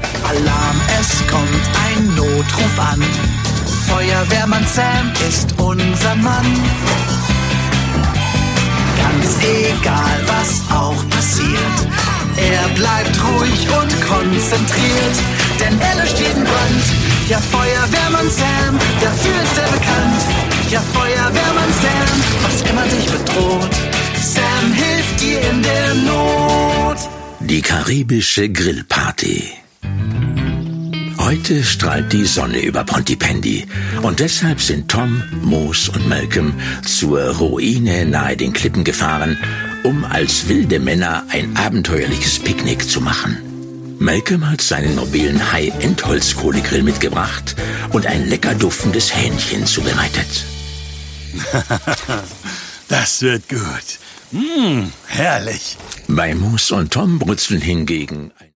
Alarm, es kommt ein Notruf an. Feuerwehrmann Sam ist unser Mann. Ganz egal, was auch passiert, er bleibt ruhig und konzentriert. Denn er löscht jeden Brand. Ja, Feuerwehrmann Sam, dafür ist er bekannt. Ja, Feuerwehrmann Sam, was immer dich bedroht, Sam hilft dir in der Not. Die karibische Grillparty. Heute strahlt die Sonne über Pontypandy und deshalb sind Tom, Moose und Malcolm zur Ruine nahe den Klippen gefahren, um als wilde Männer ein abenteuerliches Picknick zu machen. Malcolm hat seinen mobilen High-End-Holzkohlegrill mitgebracht und ein lecker duftendes Hähnchen zubereitet. Das wird gut. Herrlich. Bei Moose und Tom brutzeln hingegen